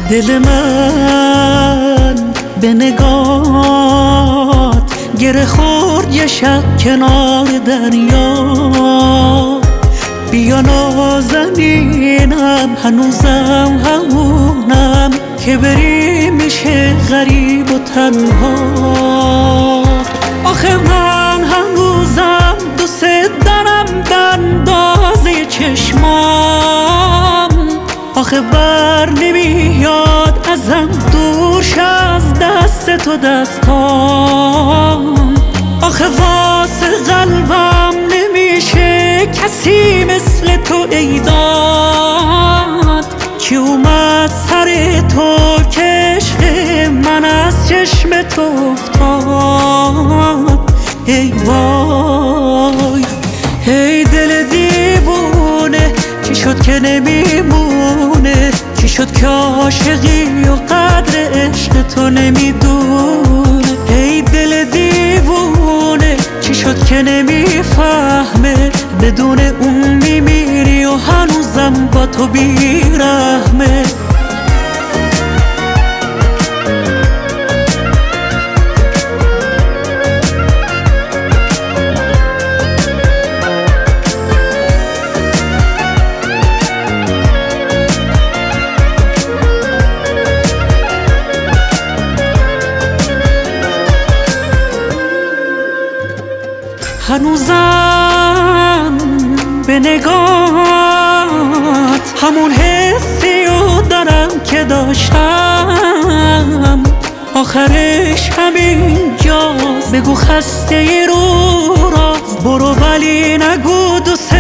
دل من به نگات گره خورد یه شب کنار دریا. بیا نازنینم هنوزم همونم که بری میشه غریب و تنها. آخه من هنوزم دوست دارم بندازه چشمام. آخه بر نمیاد ازم دورش از دست تو دستام. آخه واسه قلبم نمیشه کسی مثل تو ای داد که اومد سر تو که عشق من از چشم تو افتاد. ای وای ای دل دیوونه چی شد که نمیمونه؟ چی شد که عاشقی و قدر عشق تو نمیدونه؟ ای دل دیوونه چی شد که نمیفهمه؟ بدون اون میمیری و هنوزم با تو بیرحمه. هنوزم به نگات همون حسیو دارم که داشتم. آخرش همین جاست، بگو خسته رو راست برو ولی نگو دوست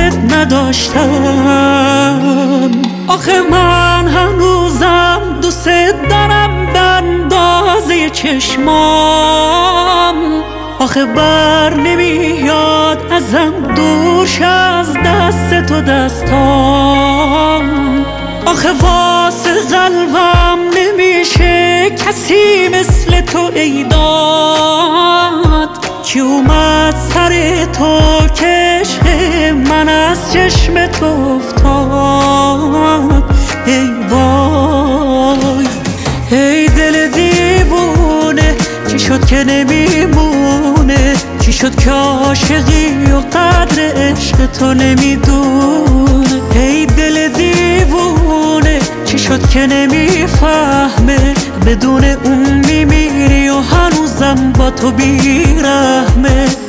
نداشتم. آخه من هنوزم دوست دارم بندازه چشمام. آخه بر نمیاد ازم دورش از دست تو دستام. آخه واسه قلبم نمیشه کسی مثل تو ای داد که اومد سر تو که عشق من از چشم تو افتاد. ای وای ای دل دیوونه چی شد که نمیمونه؟ چی شد که عاشقی و قدر عشق تو نمیدونه؟ ای دل دیوونه چی شد که نمیفهمه؟ بدون اون میمیری و هنوزم با تو بیرحمه.